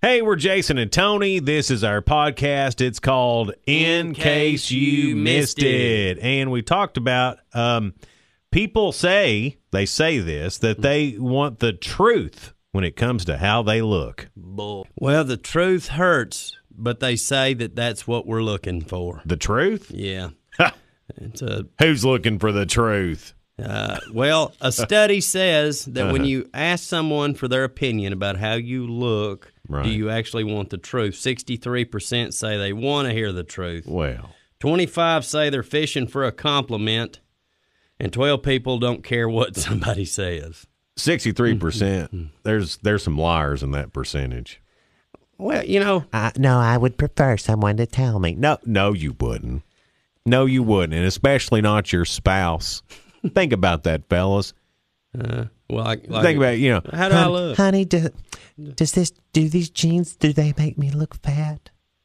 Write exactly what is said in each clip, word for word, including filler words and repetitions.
Hey, we're Jason and Tony. This is our podcast. It's called In, In Case, Case You Missed it. it. And we talked about um, people say, they say this, that they want the truth when it comes to how they look. Bull. Well, the truth hurts, but they say that that's what we're looking for. The truth? Yeah. It's a, Who's looking for the truth? Uh, well, a study says that uh-huh. when you ask someone for their opinion about how you look, right. do you actually want the truth? sixty-three percent say they want to hear the truth. Well. twenty-five say they're fishing for a compliment, and twelve people don't care what somebody says. sixty-three percent. There's there's some liars in that percentage. Well, you know. Uh, no, I would prefer someone to tell me. No, no, you wouldn't. No, you wouldn't, and especially not your spouse. Think about that, fellas. Uh, well, I, like, think about it, you know. How do Hon- I look, honey? Do, does this do these jeans? Do they make me look fat?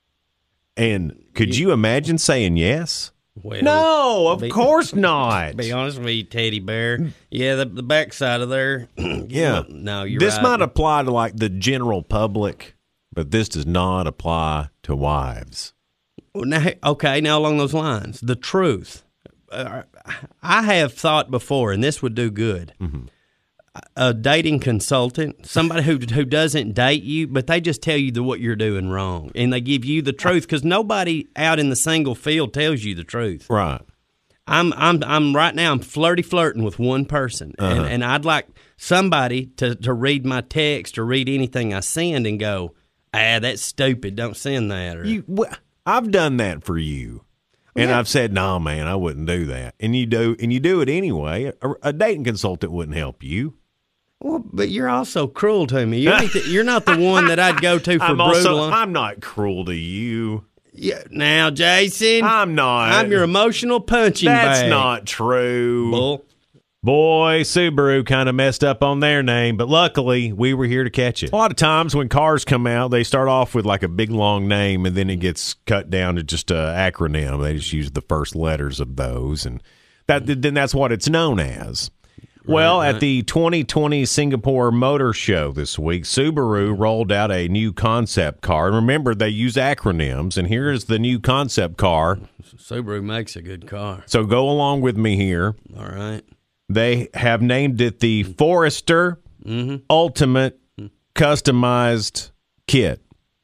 And could you, you imagine saying yes? Well, no, of be, course not. Be honest with you, teddy bear. Yeah, the, the backside of there. yeah, no, you're this right. might apply to like the general public, but this does not apply to wives. Well, now, okay, now along those lines, the truth. Uh, I have thought before, and this would do good. Mm-hmm. A dating consultant, somebody who who doesn't date you, but they just tell you the, what you're doing wrong, and they give you the truth because nobody out in the single field tells you the truth. Right. I'm I'm I'm right now. I'm flirty flirting with one person, uh-huh. and, and I'd like somebody to, to read my text or read anything I send and go, ah, that's stupid. Don't send that. Or, you, well, I've done that for you. And yeah. I've said, no, man, I wouldn't do that. And you do, and you do it anyway. A, a dating consultant wouldn't help you. Well, but you're also cruel to me. You're, the, you're not the one that I'd go to for I'm brutal. Also, I'm not cruel to you. Yeah, now, Jason, I'm not. I'm your emotional punching That's bag. That's not true. Bull. Boy, Subaru kind of messed up on their name, but luckily we were here to catch it. A lot of times when cars come out, they start off with like a big long name, and then it gets cut down to just an acronym. They just use the first letters of those, and that then that's what it's known as. Right, well, right. At the twenty twenty Singapore Motor Show this week, Subaru rolled out a new concept car. And remember, they use acronyms, and here's the new concept car. Subaru makes a good car. So go along with me here. All right. They have named it the Forester mm-hmm. Ultimate Customized Kit.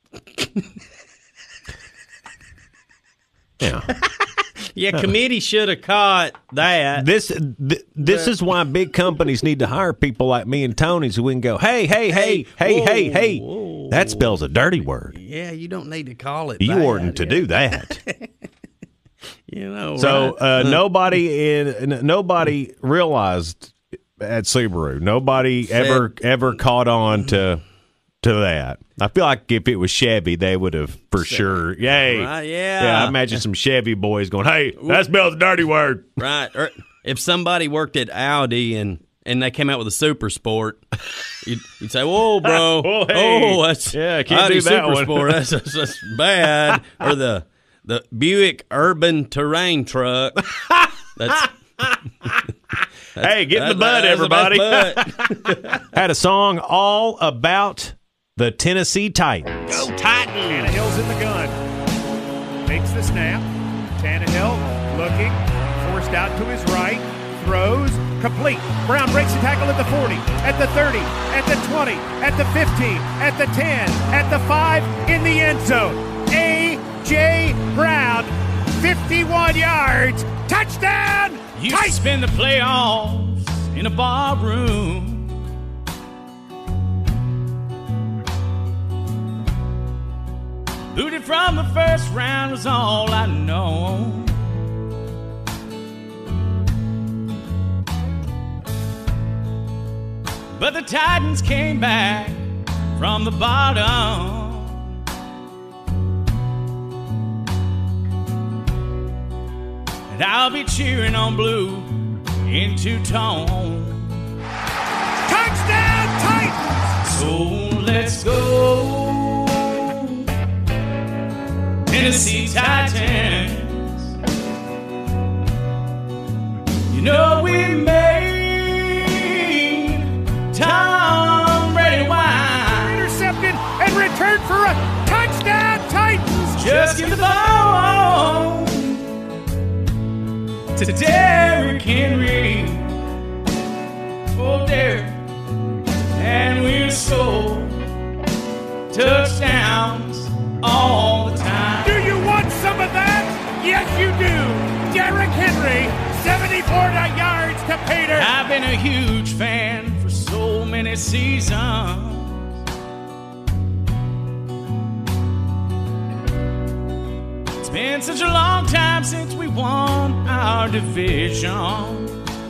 yeah. Yeah, committee should have caught that. This th- this is why big companies need to hire people like me and Tony so we can go, hey, hey, hey, hey, whoa, hey, hey. Whoa. That spells a dirty word. Yeah, you don't need to call it you that. You oughtn't to yeah. do that. You know, so right? uh, nobody in nobody realized at Subaru. Nobody Said, ever ever caught on to to that. I feel like if it was Chevy, they would have for Said, sure. Yay, right, yeah, yeah. I imagine some Chevy boys going, "Hey, that spells a dirty word." Right. Or if somebody worked at Audi and and they came out with a Super Sport, you'd, you'd say, "Whoa, bro! well, hey. Oh, that's yeah, I can't Audi do that Super one. Sport. That's, that's, that's bad." Or the The Buick Urban Terrain truck. That's, that's hey, get in the butt, everybody. Butt. Had a song all about the Tennessee Titans. Go Titans! Tannehill's in the gun. Makes the snap. Tannehill looking. Forced out to his right. Throws. Complete. Brown breaks the tackle at the forty, at the thirty, at the twenty, at the fifteen, at the ten, at the five, in the end zone. A J. Brown, fifty-one yards, touchdown! You spend the playoffs in a bar room. Booted from the first round was all I know. But the Titans came back from the bottom. And I'll be cheering on blue in two-tone. Touchdown, Titans! So let's go, Tennessee Titans. You know we made Tom Brady wine. Intercepted and returned return for a touchdown, Titans! Just give the ball to Derrick Henry. Oh, Derrick. And we'll score touchdowns all the time. Do you want some of that? Yes, you do. Derrick Henry, seventy-four yards to Peter. I've been a huge fan for so many seasons. It's been such a long time since we won our division.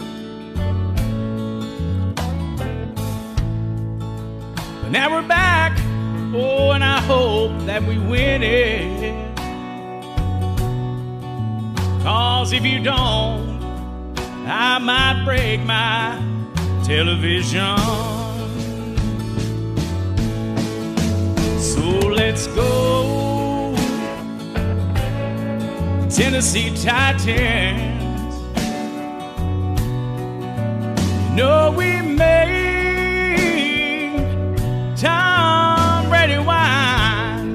But now we're back, oh, and I hope that we win it. 'Cause if you don't, I might break my television. So let's go, Tennessee Titans. You know we made Tom Brady whine.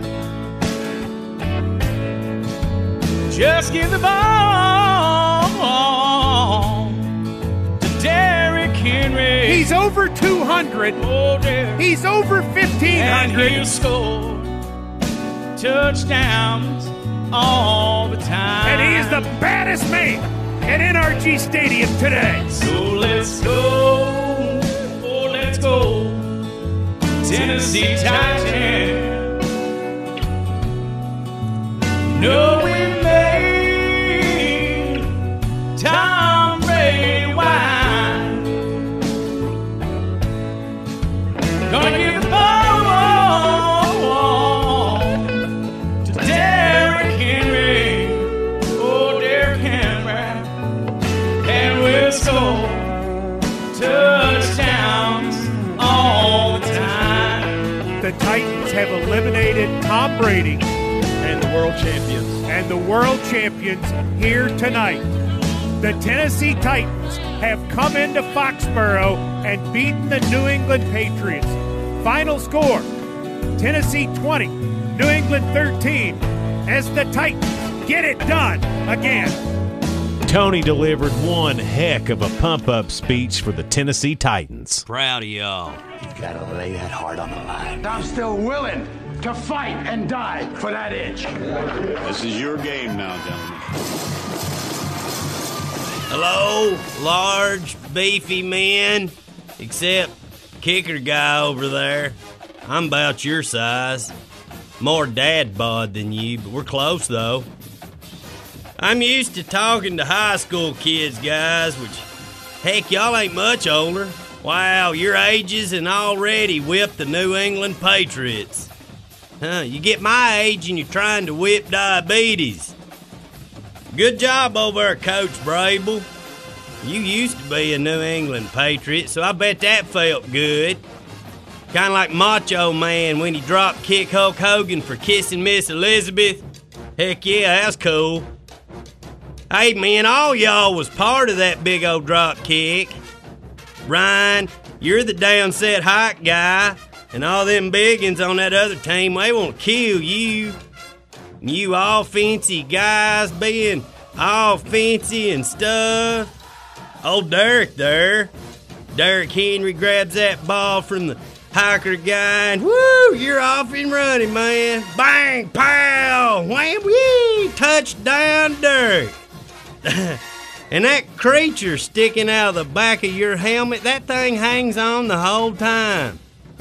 Just give the ball to Derrick Henry. He's over two hundred. Oh, Derrick. He's over fifteen hundred. And he'll score touchdowns all the time. And he is the baddest man at N R G Stadium today. So let's go, oh, let's go, Tennessee Titans. No, we made Tom Brady whine. Gonna give the ball to Derrick Henry. Oh, Derrick Henry. And we'll score touchdowns all the time. The Titans have eliminated Tom Brady And the world champions. and the world champions here tonight. The Tennessee Titans have come into Foxborough and beaten the New England Patriots. Final score, Tennessee twenty, New England thirteen, as the Titans get it done again. Tony delivered one heck of a pump-up speech for the Tennessee Titans. Proud of y'all. You gotta lay that heart on the line. I'm still willing to fight and die for that itch. This is your game now, gentlemen. Hello, large, beefy men, except kicker guy over there. I'm about your size. More dad bod than you, but we're close, though. I'm used to talking to high school kids, guys, which, heck, y'all ain't much older. Wow, your ages and already whipped the New England Patriots. Huh, you get my age and you're trying to whip diabetes. Good job over there, Coach Brable. You used to be a New England Patriot, so I bet that felt good. Kind of like Macho Man when he dropped kick Hulk Hogan for kissing Miss Elizabeth. Heck yeah, that's cool. Hey man, all y'all was part of that big old drop kick. Ryan, you're the down set hike guy, and all them biggins on that other team, they won't kill you. You all fancy guys being all fancy and stuff. Old Derrick there. Derrick Henry grabs that ball from the hiker guy, and woo, you're off and running, man. Bang, pow, wham, wee, touchdown, Derrick. And that creature sticking out of the back of your helmet, that thing hangs on the whole time.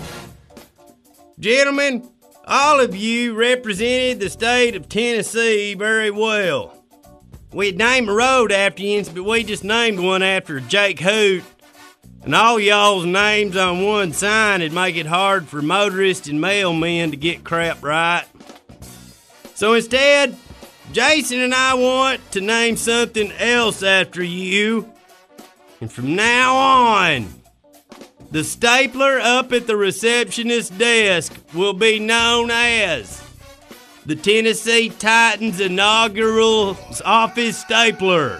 Gentlemen, all of you represented the state of Tennessee very well. We'd name a road after you, but we just named one after Jake Hoot. And all y'all's names on one sign would make it hard for motorists and mailmen to get crap right. So instead, Jason and I want to name something else after you. And from now on, the stapler up at the receptionist's desk will be known as the Tennessee Titans inaugural office stapler.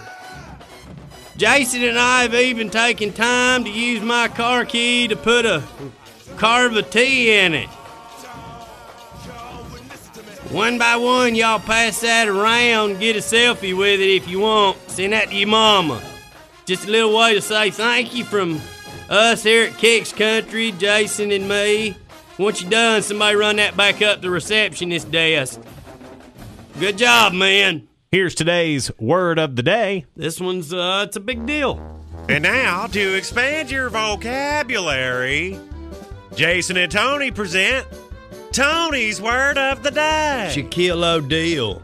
Jason and I have even taken time to use my car key to put a carve a T in it. One by one, y'all pass that around. Get a selfie with it if you want. Send that to your mama. Just a little way to say thank you from us here at Kicks Country, Jason and me. Once you're done, somebody run that back up the receptionist desk. Good job, man. Here's today's word of the day. This one's, uh, it's a big deal. And now, to expand your vocabulary, Jason and Tony present Tony's word of the day. Shaquille O'Deal.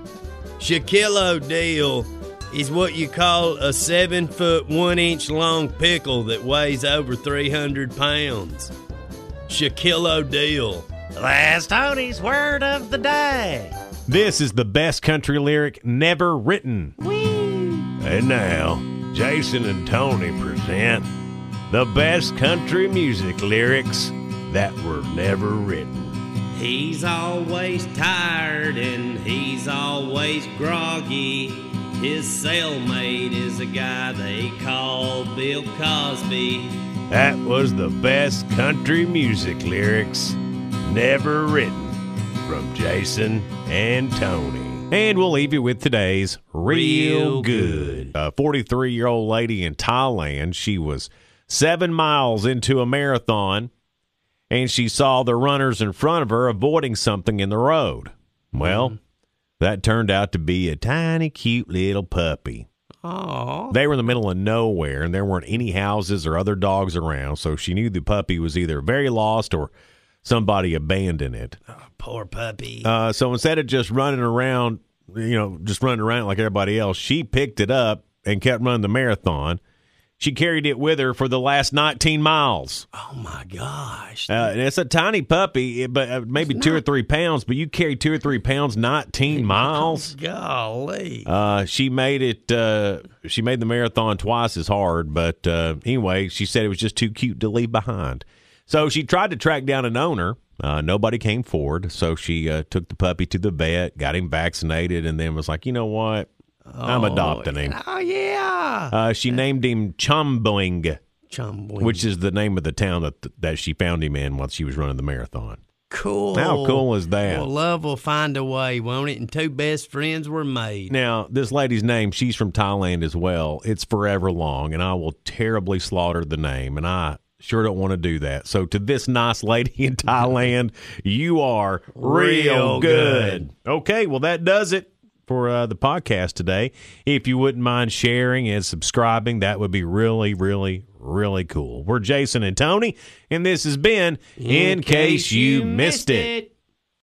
Shaquille O'Deal is what you call a seven foot, one inch long pickle that weighs over three hundred pounds. Shaquille O'Deal. That's Tony's word of the day. This is the best country lyric never written. Whee! And now, Jason and Tony present the best country music lyrics that were never written. He's always tired and he's always groggy. His cellmate is a guy they call Bill Cosby. That was the best country music lyrics never written from Jason and Tony. And we'll leave you with today's Real, Real Good. A forty-three-year-old lady in Thailand, she was seven miles into a marathon, and she saw the runners in front of her avoiding something in the road. Well, mm. that turned out to be a tiny, cute little puppy. Aww. They were in the middle of nowhere, and there weren't any houses or other dogs around, so she knew the puppy was either very lost or somebody abandoned it. Oh, poor puppy. Uh, so instead of just running around, you know, just running around like everybody else, she picked it up and kept running the marathon. She carried it with her for the last nineteen miles. Oh, my gosh. Uh, it's a tiny puppy, but uh, maybe two or three pounds, but you carry two or three pounds, nineteen miles. Oh, golly. Uh, she made it, uh, she made the marathon twice as hard, but uh, anyway, she said it was just too cute to leave behind. So she tried to track down an owner. Uh, nobody came forward, so she uh, took the puppy to the vet, got him vaccinated, and then was like, you know what? I'm adopting him. Oh, yeah. Uh, she named him Chumbling, Chumbling, which is the name of the town that that she found him in once she was running the marathon. Cool. How cool is that? Well, love will find a way, won't it? And two best friends were made. Now, this lady's name, she's from Thailand as well. It's Forever Long, and I will terribly slaughter the name, and I sure don't want to do that. So to this nice lady in Thailand, you are real, real good. good. Okay, well, that does it for uh, the podcast today. If you wouldn't mind sharing and subscribing, that would be really, really, really cool. We're Jason and Tony, and this has been In, In Case, Case You Missed It. it.